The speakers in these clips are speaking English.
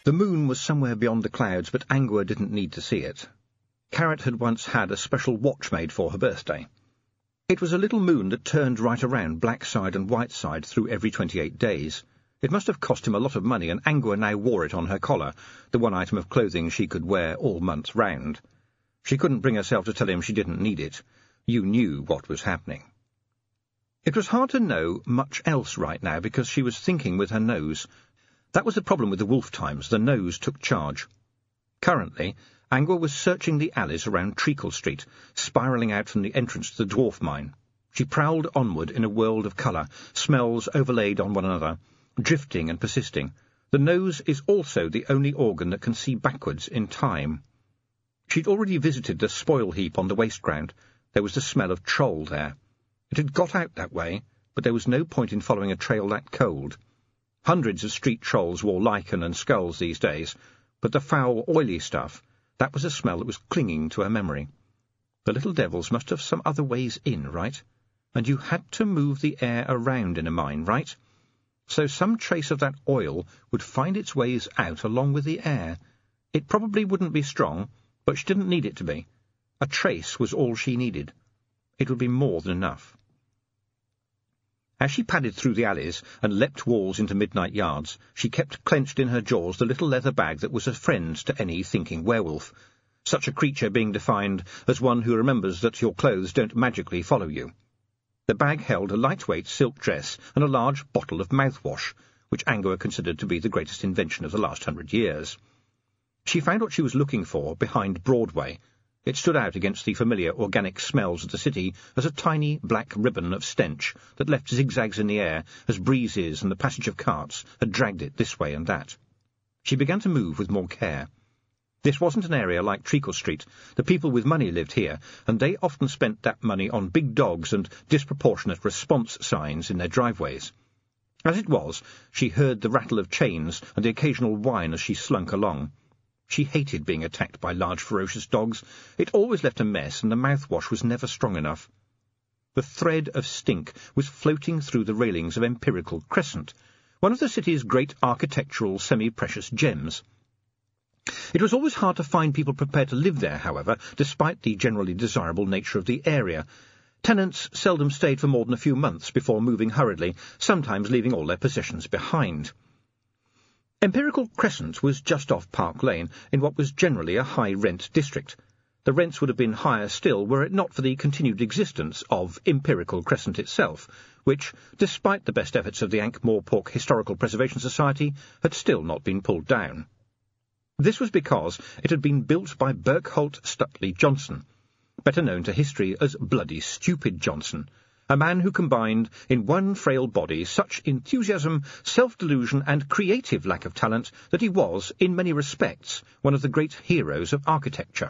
The moon was somewhere beyond the clouds, but Angua didn't need to see it. Carrot had once had a special watch made for her birthday. It was a little moon that turned right around, black side and white side, through every 28 days. It must have cost him a lot of money, and Angua now wore it on her collar, the one item of clothing she could wear all month round. She couldn't bring herself to tell him she didn't need it. You knew what was happening. It was hard to know much else right now, because she was thinking with her nose. That was the problem with the wolf times. The nose took charge. Currently, Angua was searching the alleys around Treacle Street, spiralling out from the entrance to the dwarf mine. She prowled onward in a world of colour, smells overlaid on one another, drifting and persisting. The nose is also the only organ that can see backwards in time. She'd already visited the spoil heap on the waste ground. There was the smell of troll there. It had got out that way, but there was no point in following a trail that cold. Hundreds of street trolls wore lichen and skulls these days, but the foul, oily stuff, that was a smell that was clinging to her memory. The little devils must have some other ways in, right? And you had to move the air around in a mine, right? So some trace of that oil would find its ways out along with the air. It probably wouldn't be strong, but she didn't need it to be. A trace was all she needed. It would be more than enough. As she padded through the alleys and leapt walls into midnight yards, she kept clenched in her jaws the little leather bag that was a friend to any thinking werewolf, such a creature being defined as one who remembers that your clothes don't magically follow you. The bag held a lightweight silk dress and a large bottle of mouthwash, which Angua considered to be the greatest invention of the last 100 years. She found what she was looking for behind Broadway. It stood out against the familiar organic smells of the city as a tiny black ribbon of stench that left zigzags in the air as breezes and the passage of carts had dragged it this way and that. She began to move with more care. This wasn't an area like Treacle Street. The people with money lived here, and they often spent that money on big dogs and disproportionate response signs in their driveways. As it was, she heard the rattle of chains and the occasional whine as she slunk along. She hated being attacked by large, ferocious dogs. It always left a mess, and the mouthwash was never strong enough. The thread of stink was floating through the railings of Empirical Crescent, one of the city's great architectural semi-precious gems. It was always hard to find people prepared to live there, however, despite the generally desirable nature of the area. Tenants seldom stayed for more than a few months before moving hurriedly, sometimes leaving all their possessions behind. Empirical Crescent was just off Park Lane, in what was generally a high-rent district. The rents would have been higher still were it not for the continued existence of Empirical Crescent itself, which, despite the best efforts of the Ankh-Morpork Historical Preservation Society, had still not been pulled down. This was because it had been built by Birkholt Stutley Johnson, better known to history as Bloody Stupid Johnson, a man who combined in one frail body such enthusiasm, self-delusion, and creative lack of talent that he was, in many respects, one of the great heroes of architecture.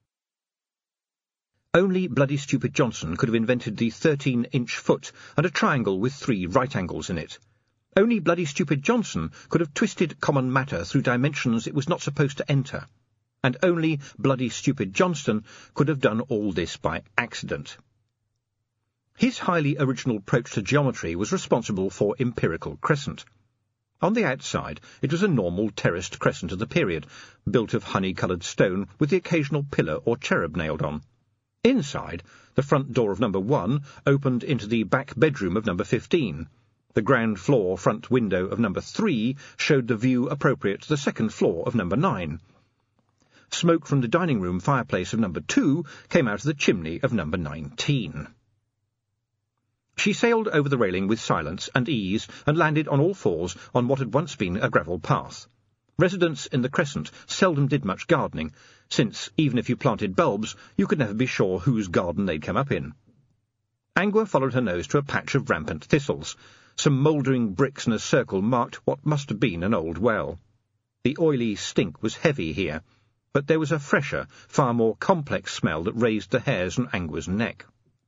Only Bloody Stupid Johnson could have invented the 13-inch foot and a triangle with 3 right angles in it. Only Bloody Stupid Johnson could have twisted common matter through dimensions it was not supposed to enter. And only Bloody Stupid Johnson could have done all this by accident. His highly original approach to geometry was responsible for Empirical Crescent. On the outside, it was a normal terraced crescent of the period, built of honey-coloured stone with the occasional pillar or cherub nailed on. Inside, the front door of number 1 opened into the back bedroom of number 15. The ground floor front window of number 3 showed the view appropriate to the second floor of number 9. Smoke from the dining room fireplace of number 2 came out of the chimney of number 19. She sailed over the railing with silence and ease and landed on all fours on what had once been a gravel path. Residents in the Crescent seldom did much gardening, since, even if you planted bulbs, you could never be sure whose garden they'd come up in. Angua followed her nose to a patch of rampant thistles. Some mouldering bricks in a circle marked what must have been an old well. The oily stink was heavy here, but there was a fresher, far more complex smell that raised the hairs on Angua's neck.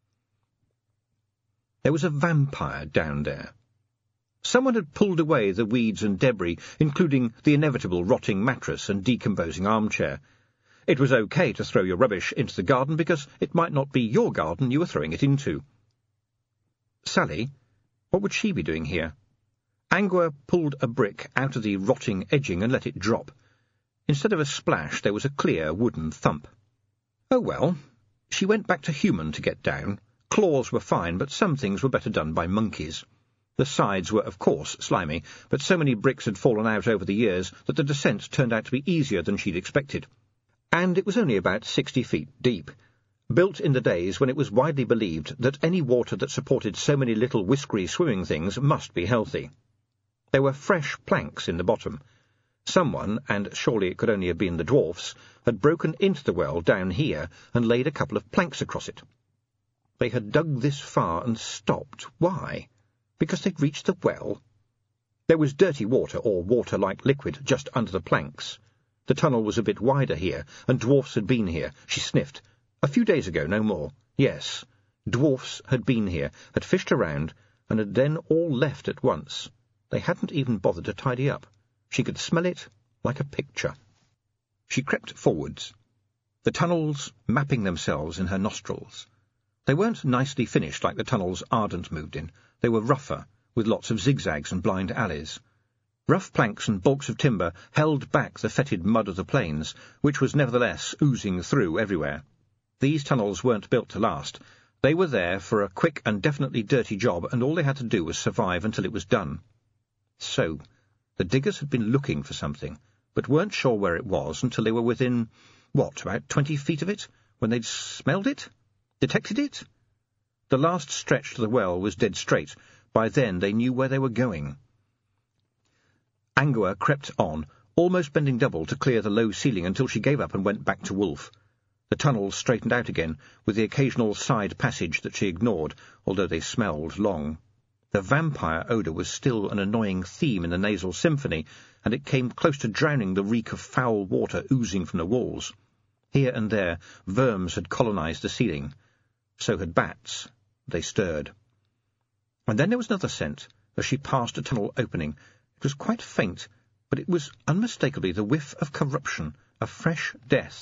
There was a vampire down there. Someone had pulled away the weeds and debris, including the inevitable rotting mattress and decomposing armchair. It was okay to throw your rubbish into the garden because it might not be your garden you were throwing it into. Sally, what would she be doing here? Angua pulled a brick out of the rotting edging and let it drop. Instead of a splash, there was a clear wooden thump. Oh well. She went back to human to get down. Claws were fine, but some things were better done by monkeys. The sides were, of course, slimy, but so many bricks had fallen out over the years that the descent turned out to be easier than she'd expected. And it was only about 60 feet deep, built in the days when it was widely believed that any water that supported so many little whiskery swimming things must be healthy. There were fresh planks in the bottom. Someone, and surely it could only have been the dwarfs, had broken into the well down here and laid a couple of planks across it. They had dug this far and stopped. Why? Because they'd reached the well? There was dirty water, or water-like liquid, just under the planks. The tunnel was a bit wider here, and dwarfs had been here. She sniffed. A few days ago, no more. Yes, dwarfs had been here, had fished around, and had then all left at once. They hadn't even bothered to tidy up. She could smell it like a picture. She crept forwards, the tunnels mapping themselves in her nostrils. They weren't nicely finished like the tunnels Ardent moved in. They were rougher, with lots of zigzags and blind alleys. Rough planks and balks of timber held back the fetid mud of the plains, which was nevertheless oozing through everywhere. These tunnels weren't built to last. They were there for a quick and definitely dirty job, and all they had to do was survive until it was done. So, the diggers had been looking for something, but weren't sure where it was until they were within, about 20 feet of it, when they'd smelled it? Detected it? The last stretch to the well was dead straight. By then they knew where they were going. Angua crept on, almost bending double to clear the low ceiling until she gave up and went back to Wolf. The tunnels straightened out again, with the occasional side passage that she ignored, although they smelled long. The vampire odour was still an annoying theme in the nasal symphony, and it came close to drowning the reek of foul water oozing from the walls. Here and there verms had colonized the ceiling. So had bats. They stirred. And then there was another scent, as she passed a tunnel opening. It was quite faint, but it was unmistakably the whiff of corruption, a fresh death.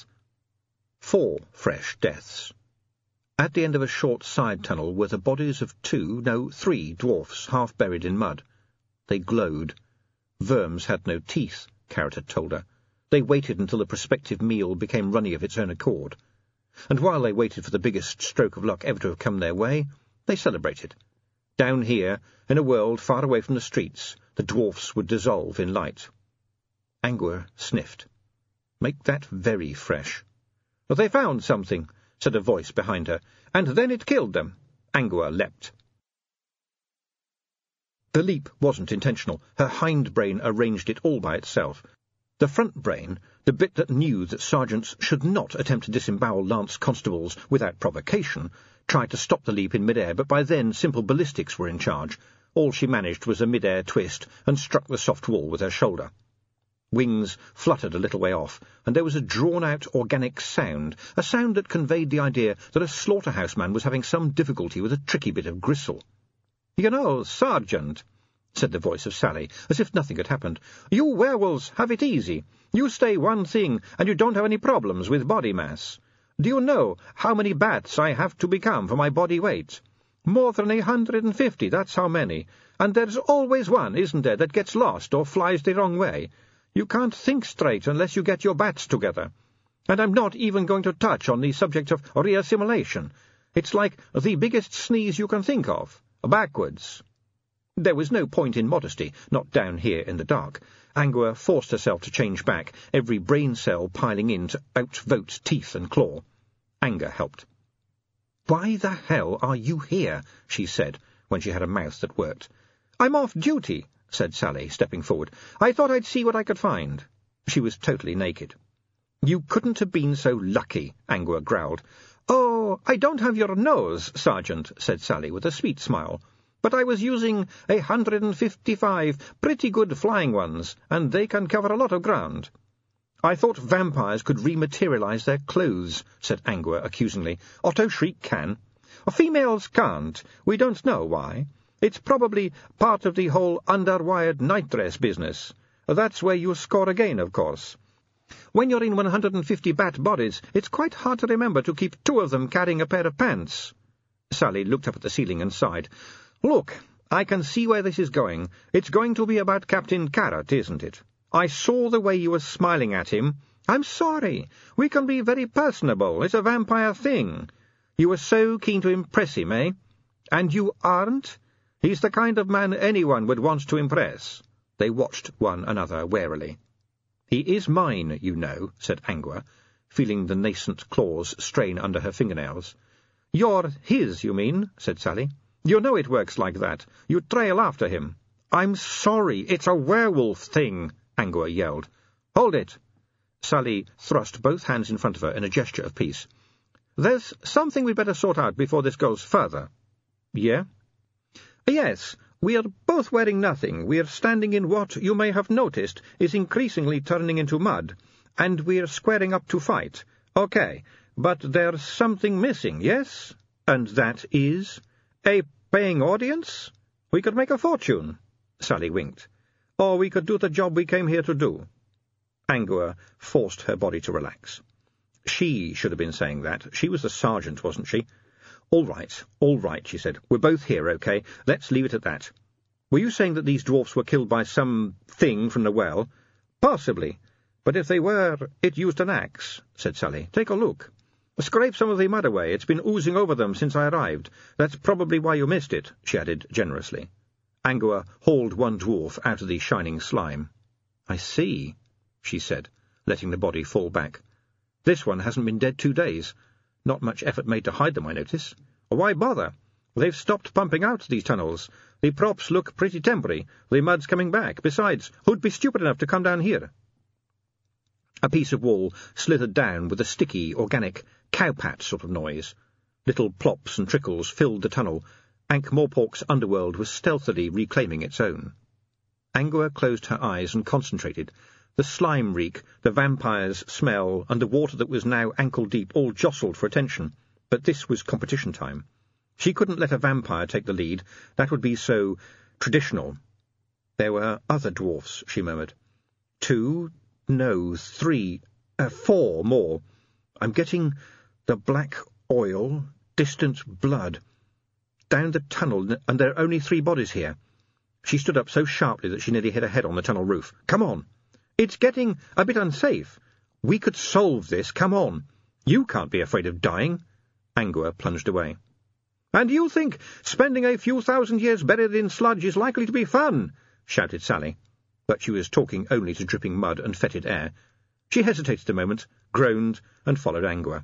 4 fresh deaths. At the end of a short side tunnel were the bodies of 3 dwarfs, half buried in mud. They glowed. Verms had no teeth, Carrot had told her. They waited until the prospective meal became runny of its own accord. And while they waited for the biggest stroke of luck ever to have come their way, they celebrated. Down here, in a world far away from the streets, the dwarfs would dissolve in light. Angua sniffed. Make that very fresh. They found something, said a voice behind her, and then it killed them. Angua leapt. The leap wasn't intentional. Her hind brain arranged it all by itself. The front brain, the bit that knew that sergeants should not attempt to disembowel lance constables without provocation, tried to stop the leap in mid-air, but by then simple ballistics were in charge. All she managed was a mid-air twist and struck the soft wall with her shoulder. Wings fluttered a little way off, and there was a drawn-out organic sound, a sound that conveyed the idea that a slaughterhouse man was having some difficulty with a tricky bit of gristle. "You know, Sergeant," said the voice of Sally, as if nothing had happened, "you werewolves have it easy. You stay one thing, and you don't have any problems with body mass. Do you know how many bats I have to become for my body weight? More than 150, that's how many. And there's always one, isn't there, that gets lost or flies the wrong way. You can't think straight unless you get your bats together. And I'm not even going to touch on the subject of reassimilation. It's like the biggest sneeze you can think of. Backwards." There was no point in modesty, not down here in the dark. Angua forced herself to change back, every brain cell piling in to outvote teeth and claw. Anger helped. "Why the hell are you here?" she said, when she had a mouth that worked. "I'm off duty," said Sally, stepping forward. "I thought I'd see what I could find." She was totally naked. "You couldn't have been so lucky," Angua growled. "Oh, I don't have your nose, Sergeant," said Sally with a sweet smile. "But I was using 155 pretty good flying ones, and they can cover a lot of ground." "I thought vampires could rematerialize their clothes," said Angua accusingly. "Otto Shriek can." "Females can't. We don't know why. It's probably part of the whole underwired nightdress business. That's where you score again, of course. When you're in 150 bat bodies, it's quite hard to remember to keep 2 of them carrying a pair of pants." Sally looked up at the ceiling and sighed. "Look, I can see where this is going. It's going to be about Captain Carrot, isn't it? I saw the way you were smiling at him. I'm sorry. We can be very personable. It's a vampire thing. You were so keen to impress him, eh? And you aren't? He's the kind of man anyone would want to impress. They watched one another warily. He is mine, you know, said Angua, feeling the nascent claws strain under her fingernails. You're his, you mean, said Sally. You know it works like that. You trail after him. I'm sorry, it's a werewolf thing, Angua yelled. Hold it. Sally thrust both hands in front of her in a gesture of peace. There's something we'd better sort out before this goes further. Yeah? Yes, we are both wearing nothing. We're standing in what, you may have noticed, is increasingly turning into mud, and we're squaring up to fight. Okay, but there's something missing, yes? And that is? A paying audience? We could make a fortune. Sally winked. Or we could do the job we came here to do. Angua forced her body to relax. She should have been saying that. She was the sergeant, wasn't she? All right, she said. We're both here, okay? Let's leave it at that. Were you saying that these dwarfs were killed by some thing from the well? Possibly. But if they were, it used an axe, said Sally. Take a look. Scrape some of the mud away. It's been oozing over them since I arrived. That's probably why you missed it, she added generously. Angua hauled one dwarf out of the shining slime. I see, she said, letting the body fall back. This one hasn't been dead 2 days. Not much effort made to hide them, I notice. Why bother? They've stopped pumping out these tunnels. The props look pretty temporary. The mud's coming back. Besides, who'd be stupid enough to come down here? A piece of wall slithered down with a sticky, organic, cowpat sort of noise. Little plops and trickles filled the tunnel. Ankh-Morpork's underworld was stealthily reclaiming its own. Angua closed her eyes and concentrated. The slime reek, the vampire's smell, and the water that was now ankle-deep all jostled for attention. But this was competition time. She couldn't let a vampire take the lead. That would be so traditional. There were other dwarfs, she murmured. 2, no, 3, 4 more. I'm getting the black oil, distant blood. Down the tunnel, and there are only 3 bodies here. She stood up so sharply that she nearly hit her head on the tunnel roof. Come on. It's getting a bit unsafe. We could solve this. Come on. You can't be afraid of dying. Angua plunged away. And you think spending a few thousand years buried in sludge is likely to be fun? Shouted Sally. But she was talking only to dripping mud and fetid air. She hesitated a moment, groaned, and followed Angua.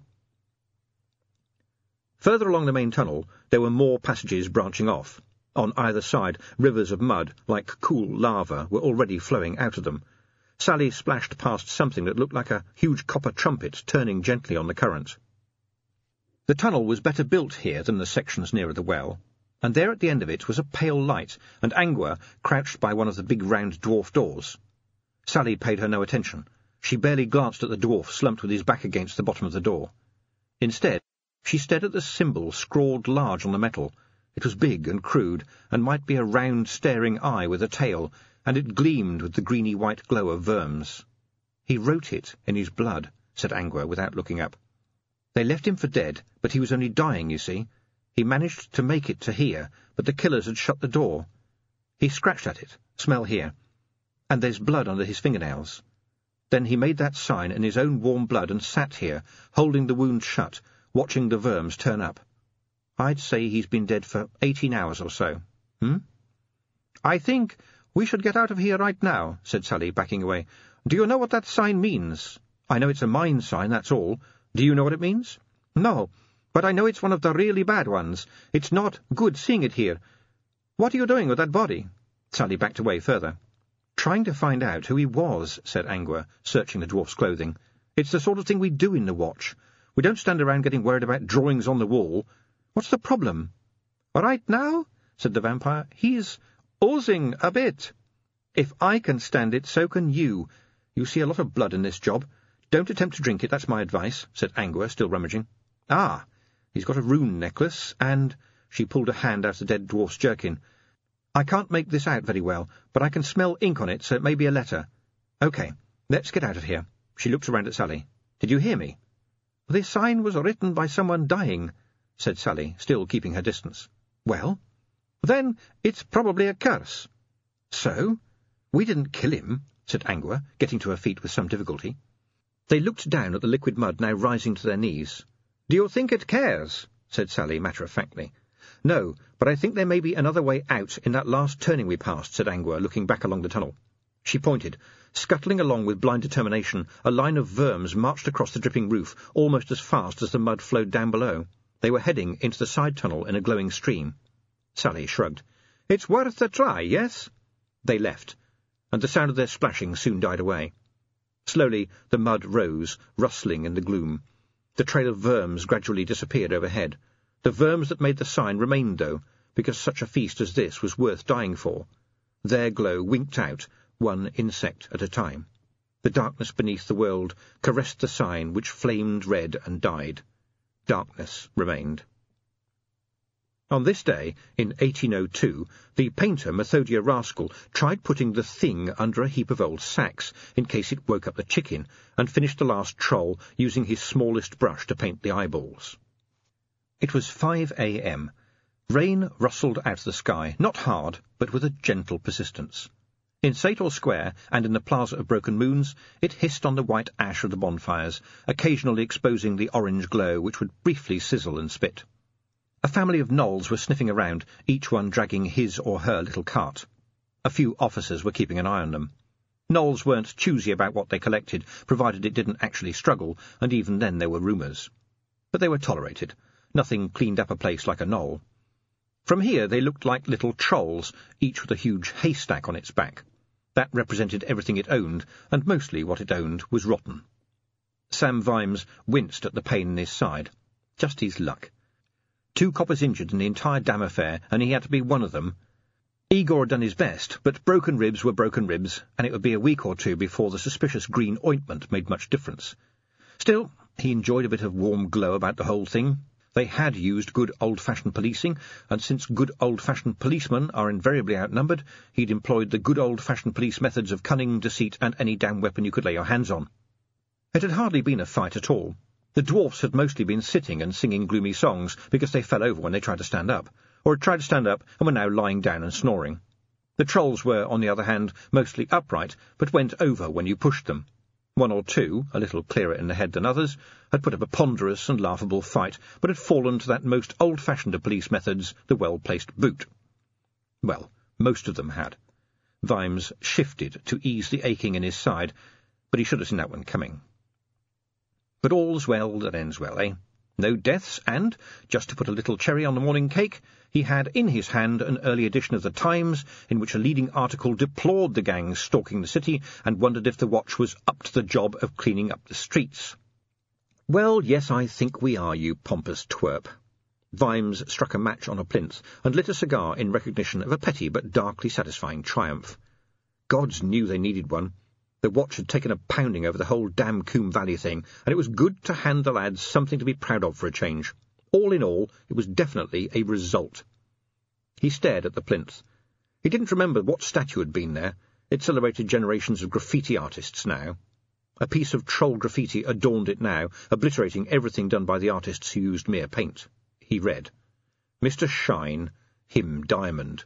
Further along the main tunnel, there were more passages branching off. On either side, rivers of mud, like cool lava, were already flowing out of them. Sally splashed past something that looked like a huge copper trumpet turning gently on the current. The tunnel was better built here than the sections nearer the well, and there at the end of it was a pale light, and Angua crouched by one of the big round dwarf doors. Sally paid her no attention. She barely glanced at the dwarf slumped with his back against the bottom of the door. Instead, she stared at the symbol scrawled large on the metal. It was big and crude, and might be a round staring eye with a tail, and it gleamed with the greeny-white glow of verms. He wrote it in his blood, said Angua without looking up. They left him for dead, but he was only dying, you see. He managed to make it to here, but the killers had shut the door. He scratched at it. Smell here. And there's blood under his fingernails. Then he made that sign in his own warm blood and sat here, holding the wound shut, watching the verms turn up. I'd say he's been dead for 18 hours or so. I think we should get out of here right now, said Sally, backing away. Do you know what that sign means? I know it's a mine sign, that's all. Do you know what it means? No, but I know it's one of the really bad ones. It's not good seeing it here. What are you doing with that body? Sally backed away further. Trying to find out who he was, said Angua, searching the dwarf's clothing. It's the sort of thing we do in the Watch. We don't stand around getting worried about drawings on the wall. What's the problem? Right now, said the vampire, he's oozing a bit. If I can stand it, so can you. You see a lot of blood in this job. Don't attempt to drink it, that's my advice, said Angua, still rummaging. Ah, he's got a rune necklace, and... She pulled a hand out of the dead dwarf's jerkin. I can't make this out very well, but I can smell ink on it, so it may be a letter. OK, let's get out of here. She looked around at Sally. Did you hear me? The sign was written by someone dying, said Sally, still keeping her distance. Well? "Then it's probably a curse." "So? We didn't kill him," said Angua, getting to her feet with some difficulty. They looked down at the liquid mud now rising to their knees. "Do you think it cares?" said Sally matter-of-factly. "No, but I think there may be another way out in that last turning we passed," said Angua, looking back along the tunnel. She pointed. Scuttling along with blind determination, a line of verms marched across the dripping roof almost as fast as the mud flowed down below. They were heading into the side tunnel in a glowing stream. Sally shrugged. "It's worth a try, yes?" They left, and the sound of their splashing soon died away. Slowly the mud rose, rustling in the gloom. The trail of verms gradually disappeared overhead. The verms that made the sign remained, though, because such a feast as this was worth dying for. Their glow winked out, one insect at a time. The darkness beneath the world caressed the sign, which flamed red and died. Darkness remained. On this day, in 1802, the painter Methodia Rascal tried putting the thing under a heap of old sacks, in case it woke up the chicken, and finished the last troll using his smallest brush to paint the eyeballs. It was 5 a.m. Rain rustled out of the sky, not hard, but with a gentle persistence. In Sator Square, and in the Plaza of Broken Moons, it hissed on the white ash of the bonfires, occasionally exposing the orange glow which would briefly sizzle and spit. A family of gnolls were sniffing around, each one dragging his or her little cart. A few officers were keeping an eye on them. Gnolls weren't choosy about what they collected, provided it didn't actually struggle, and even then there were rumours. But they were tolerated. Nothing cleaned up a place like a gnoll. From here they looked like little trolls, each with a huge haystack on its back. That represented everything it owned, and mostly what it owned was rotten. Sam Vimes winced at the pain in his side. Just his luck. 2 coppers injured in the entire damn affair, and he had to be one of them. Igor had done his best, but broken ribs were broken ribs, and it would be a week or 2 before the suspicious green ointment made much difference. Still, he enjoyed a bit of warm glow about the whole thing. They had used good old-fashioned policing, and since good old-fashioned policemen are invariably outnumbered, he'd employed the good old-fashioned police methods of cunning, deceit, and any damn weapon you could lay your hands on. It had hardly been a fight at all. The dwarfs had mostly been sitting and singing gloomy songs because they fell over when they tried to stand up, or had tried to stand up and were now lying down and snoring. The trolls were, on the other hand, mostly upright, but went over when you pushed them. 1 or 2, a little clearer in the head than others, had put up a ponderous and laughable fight, but had fallen to that most old-fashioned of police methods, the well-placed boot. Well, most of them had. Vimes shifted to ease the aching in his side, but he should have seen that one coming. But all's well that ends well, eh? No deaths, and, just to put a little cherry on the morning cake, he had in his hand an early edition of the Times, in which a leading article deplored the gangs stalking the city and wondered if the watch was up to the job of cleaning up the streets. "Well, yes, I think we are, you pompous twerp." Vimes struck a match on a plinth and lit a cigar in recognition of a petty but darkly satisfying triumph. Gods knew they needed one. The watch had taken a pounding over the whole damn Coombe Valley thing, and it was good to hand the lads something to be proud of for a change. All in all, it was definitely a result. He stared at the plinth. He didn't remember what statue had been there. It celebrated generations of graffiti artists now. A piece of troll graffiti adorned it now, obliterating everything done by the artists who used mere paint. He read, "Mr. Shine, him Diamond."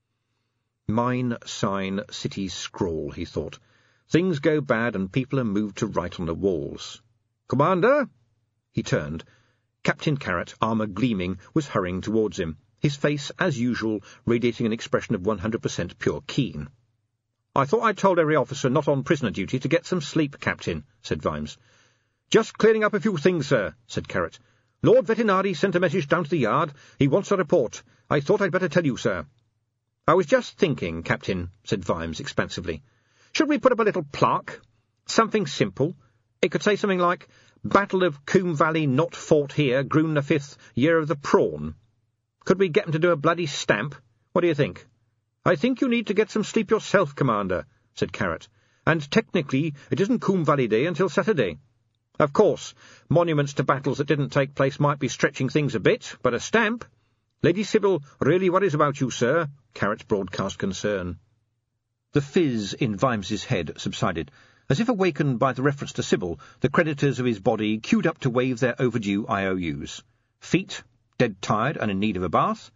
Mine, sign, city scrawl, he thought. Things go bad and people are moved to write on the walls. "Commander!" He turned. Captain Carrot, armour gleaming, was hurrying towards him, his face, as usual, radiating an expression of 100% pure keen. "I thought I told every officer not on prisoner duty to get some sleep, Captain," said Vimes. "Just clearing up a few things, sir," said Carrot. "Lord Vetinari sent a message down to the yard. He wants a report. I thought I'd better tell you, sir." "I was just thinking, Captain," said Vimes expansively. "Should we put up a little plaque? Something simple. It could say something like, 'Battle of Coombe Valley not fought here, Groon the 5th, year of the prawn.' Could we get 'em to do a bloody stamp? What do you think?" "I think you need to get some sleep yourself, Commander," said Carrot. "And technically it isn't Coombe Valley Day until Saturday. Of course, monuments to battles that didn't take place might be stretching things a bit, but a stamp. Lady Sybil really worries about you, sir," Carrot broadcast concern. The fizz in Vimes's head subsided. As if awakened by the reference to Sybil, the creditors of his body queued up to waive their overdue IOUs. Feet, dead tired and in need of a bath.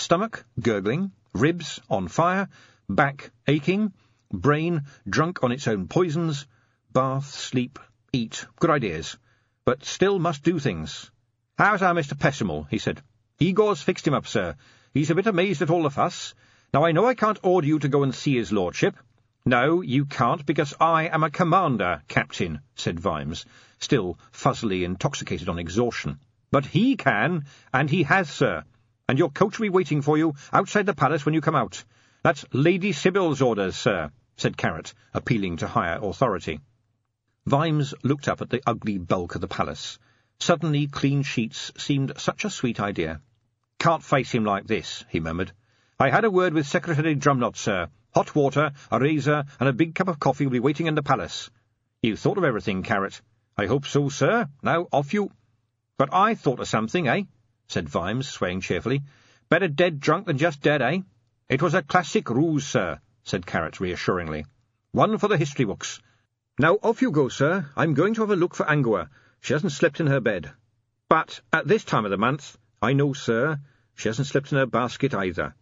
Stomach gurgling, ribs on fire, back aching, brain drunk on its own poisons, bath, sleep, eat, good ideas, but still must do things. "How's our Mr. Pessimal?" he said. "Igor's fixed him up, sir. He's a bit amazed at all the fuss. Now, I know I can't order you to go and see his lordship." "No, you can't, because I am a commander, Captain," said Vimes, still fuzzily intoxicated on exhaustion. "But he can, and he has, sir, and your coach will be waiting for you outside the palace when you come out. That's Lady Sybil's orders, sir," said Carrot, appealing to higher authority. Vimes looked up at the ugly bulk of the palace. Suddenly clean sheets seemed such a sweet idea. "Can't face him like this," he murmured. "I had a word with Secretary Drumknot, sir. Hot water, a razor, and a big cup of coffee will be waiting in the palace." "You thought of everything, Carrot." "I hope so, sir. Now, off you." "But I thought of something, eh?" said Vimes, swaying cheerfully. "Better dead drunk than just dead, eh?" "It was a classic ruse, sir," said Carrot reassuringly. "One for the history books. Now, off you go, sir. I'm going to have a look for Angua. She hasn't slept in her bed. But at this time of the month, I know, sir, she hasn't slept in her basket either."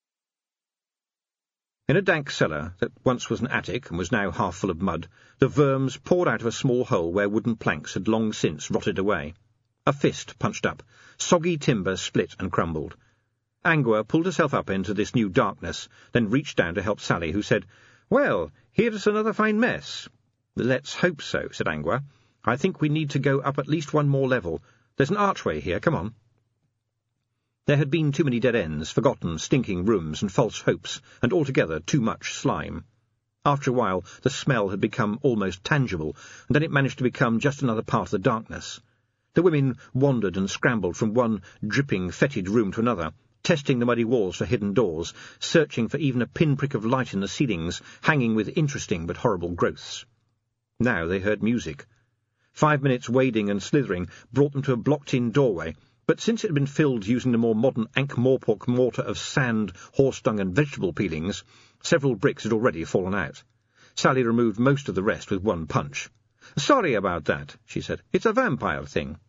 In a dank cellar that once was an attic and was now half full of mud, the verms poured out of a small hole where wooden planks had long since rotted away. A fist punched up. Soggy timber split and crumbled. Angua pulled herself up into this new darkness, then reached down to help Sally, who said, "Well, here's another fine mess." "Let's hope so," said Angua. "I think we need to go up at least one more level. There's an archway here, come on." There had been too many dead ends, forgotten, stinking rooms, and false hopes, and altogether too much slime. After a while the smell had become almost tangible, and then it managed to become just another part of the darkness. The women wandered and scrambled from one dripping, fetid room to another, testing the muddy walls for hidden doors, searching for even a pinprick of light in the ceilings, hanging with interesting but horrible growths. Now they heard music. 5 minutes wading and slithering brought them to a blocked-in doorway, but since it had been filled using the more modern Ankh-Morpork mortar of sand, horse-dung and vegetable peelings, several bricks had already fallen out. Sally removed most of the rest with one punch. "Sorry about that," she said. "It's a vampire thing."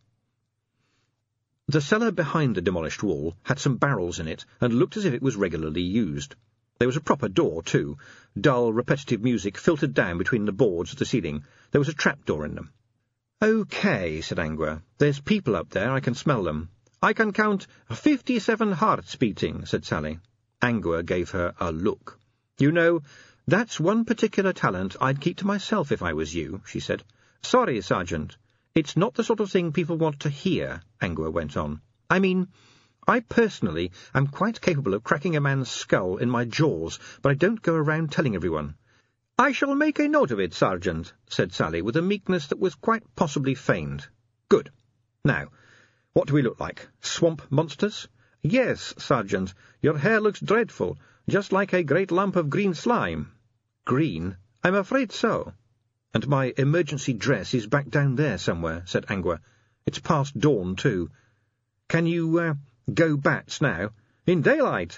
The cellar behind the demolished wall had some barrels in it and looked as if it was regularly used. There was a proper door, too. Dull, repetitive music filtered down between the boards of the ceiling. There was a trapdoor in them. "OK," said Angua. "There's people up there. I can smell them." "I can count 57 hearts beating," said Sally. Angua gave her a look. "You know, that's one particular talent I'd keep to myself if I was you," she said. "Sorry, Sergeant. It's not the sort of thing people want to hear," Angua went on. "I mean, I personally am quite capable of cracking a man's skull in my jaws, but I don't go around telling everyone." "I shall make a note of it, Sergeant," said Sally, with a meekness that was quite possibly feigned. "Good. Now, what do we look like? Swamp monsters?" "Yes, Sergeant. Your hair looks dreadful, just like a great lump of green slime." "Green? I'm afraid so." "And my emergency dress is back down there somewhere," said Angua. "It's past dawn, too. Can you, go bats now?" "In daylight?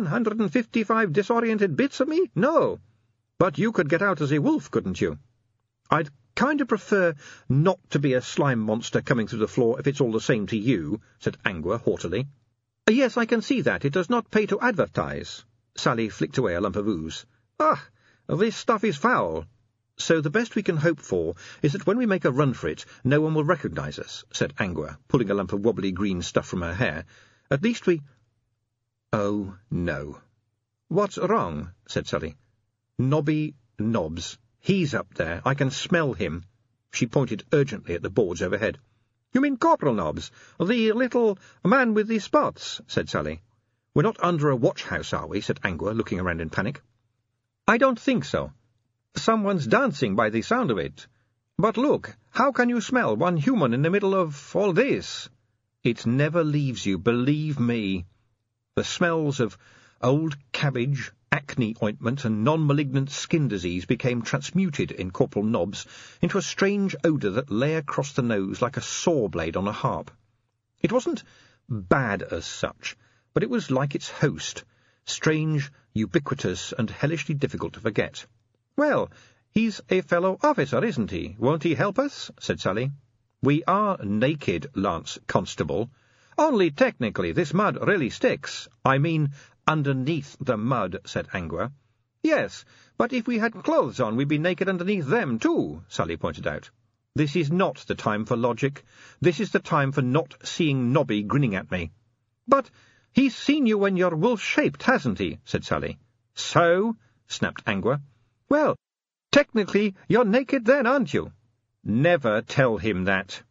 155 disoriented bits of me? No. But you could get out as a wolf, couldn't you?" "I'd kind of prefer not to be a slime monster coming through the floor if it's all the same to you," said Angua haughtily. "Yes, I can see that. It does not pay to advertise." Sally flicked away a lump of ooze. "Ah, this stuff is foul." "So the best we can hope for is that when we make a run for it, no one will recognise us," said Angua, pulling a lump of wobbly green stuff from her hair. "At least we—" "Oh, no." "What's wrong?" said Sally. "Nobby Nobbs. He's up there. I can smell him." She pointed urgently at the boards overhead. "You mean Corporal Nobbs, the little man with the spots?" said Sally. "We're not under a watch-house, are we?" said Angua, looking around in panic. "I don't think so. Someone's dancing by the sound of it. But look, how can you smell one human in the middle of all this?" "It never leaves you, believe me. The smells of old cabbage, acne ointment, and non-malignant skin disease became transmuted in Corporal Nobbs into a strange odour that lay across the nose like a saw blade on a harp. It wasn't bad as such, but it was like its host, strange, ubiquitous, and hellishly difficult to forget. "Well, he's a fellow officer, isn't he? Won't he help us?" said Sally. "We are naked, Lance Constable. Only technically this mud really sticks. I mean, underneath the mud, said Angua. Yes, but if we had clothes on, we'd be naked underneath them too, Sally pointed out. This is not the time for logic. This is the time for not seeing Nobby grinning at me. But he's seen you when you're wolf-shaped, hasn't he? Said Sally. So? Snapped Angua. Well, technically you're naked then, aren't you? Never tell him that.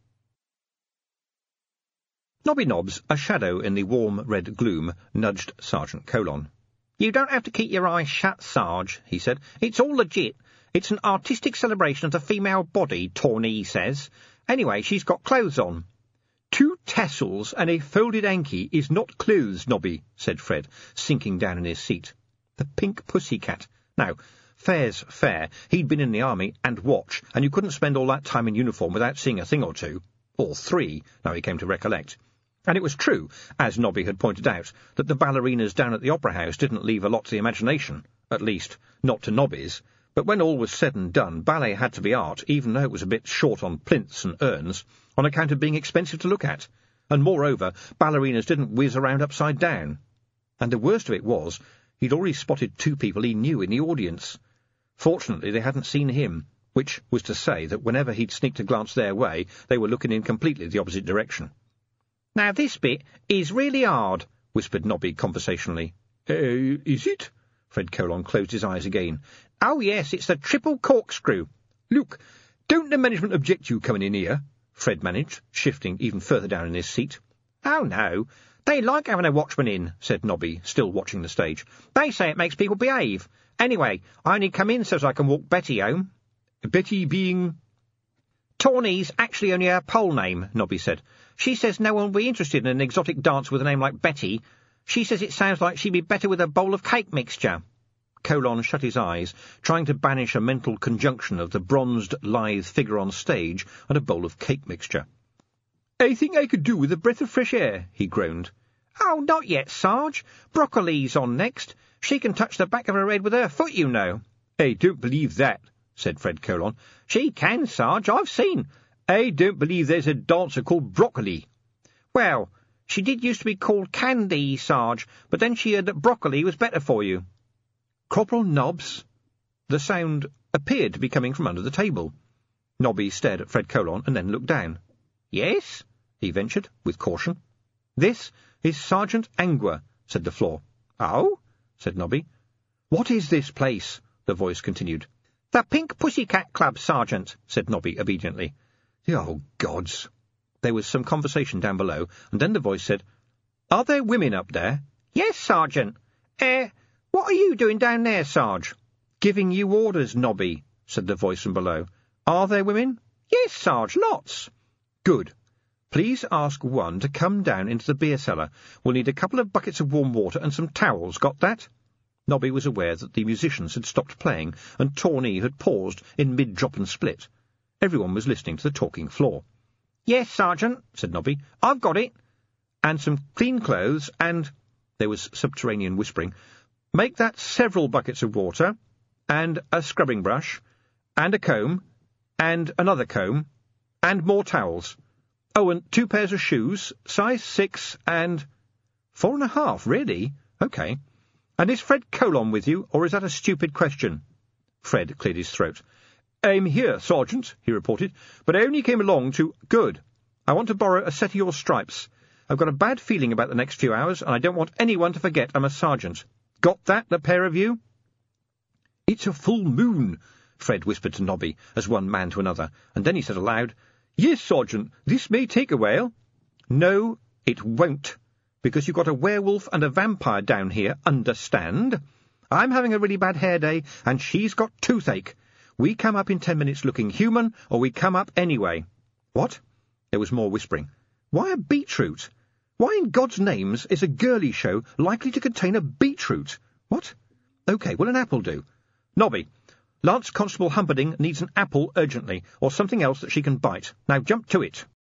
Nobby Nobbs, a shadow in the warm red gloom, nudged Sergeant Colon. You don't have to keep your eyes shut, Sarge, he said. It's all legit. It's an artistic celebration of the female body, Tawny says. Anyway, she's got clothes on. 2 tassels and a folded hanky is not clothes, Nobby, said Fred, sinking down in his seat. The pink pussycat. Now, fair's fair. He'd been in the army and watch, and you couldn't spend all that time in uniform without seeing a thing or two. Or 3, now he came to recollect. And it was true, as Nobby had pointed out, that the ballerinas down at the Opera House didn't leave a lot to the imagination. At least, not to Nobby's. But when all was said and done, ballet had to be art, even though it was a bit short on plinths and urns, on account of being expensive to look at. And moreover, ballerinas didn't whiz around upside down. And the worst of it was, he'd already spotted 2 people he knew in the audience. Fortunately, they hadn't seen him, which was to say that whenever he'd sneaked a glance their way, they were looking in completely the opposite direction. Now this bit is really hard, whispered Nobby conversationally. Is it? Fred Colon closed his eyes again. Oh, yes, it's the triple corkscrew. Look, don't the management object to you coming in here? Fred managed, shifting even further down in his seat. Oh, no. They like having a watchman in, said Nobby, still watching the stage. They say it makes people behave. Anyway, I only come in so I can walk Betty home. Betty being... Tawny's actually only her pole name, Nobby said. She says no one will be interested in an exotic dance with a name like Betty. She says it sounds like she'd be better with a bowl of cake mixture. Colon shut his eyes, trying to banish a mental conjunction of the bronzed, lithe figure on stage and a bowl of cake mixture. I think I could do with a breath of fresh air, he groaned. Oh, not yet, Sarge. Broccoli's on next. She can touch the back of her head with her foot, you know. I don't believe that, said Fred Colon. She can, Sarge, I've seen. I don't believe there's a dancer called Broccoli. Well, she did used to be called Candy, Sarge, but then she heard that broccoli was better for you. Corporal Nobbs? The sound appeared to be coming from under the table. Nobby stared at Fred Colon and then looked down. Yes, he ventured, with caution. This is Sergeant Angua, said the floor. Oh, said Nobby. What is this place? The voice continued. The Pink Pussycat Club, Sergeant, said Nobby obediently. Oh, gods! There was some conversation down below, and then the voice said, Are there women up there? Yes, Sergeant. What are you doing down there, Sarge? Giving you orders, Nobby, said the voice from below. Are there women? Yes, Sarge, lots. Good. Please ask one to come down into the beer cellar. We'll need a couple of buckets of warm water and some towels, got that? Nobby was aware that the musicians had stopped playing, and Tawny had paused in mid-drop and split. Everyone was listening to the talking floor. Yes, Sergeant, said Nobby. I've got it. And some clean clothes and... There was subterranean whispering. Make that several buckets of water, and a scrubbing brush, and a comb, and another comb, and more towels. Oh, and 2 pairs of shoes, size 6, and... 4.5, really? OK. And is Fred Colon with you, or is that a stupid question? Fred cleared his throat. I'm here, Sergeant, he reported, but I only came along to... Good. I want to borrow a set of your stripes. I've got a bad feeling about the next few hours, and I don't want anyone to forget I'm a sergeant. Got that, the pair of you? It's a full moon, Fred whispered to Nobby, as one man to another, and then he said aloud, Yes, Sergeant, this may take a while. No, it won't, because you've got a werewolf and a vampire down here, understand? I'm having a really bad hair day, and she's got toothache. We come up in 10 minutes looking human, or we come up anyway. What? There was more whispering. Why a beetroot? Why in God's names is a girly show likely to contain a beetroot? What? OK, will an apple do? Nobby, Lance Constable Humperdinck needs an apple urgently, or something else that she can bite. Now jump to it.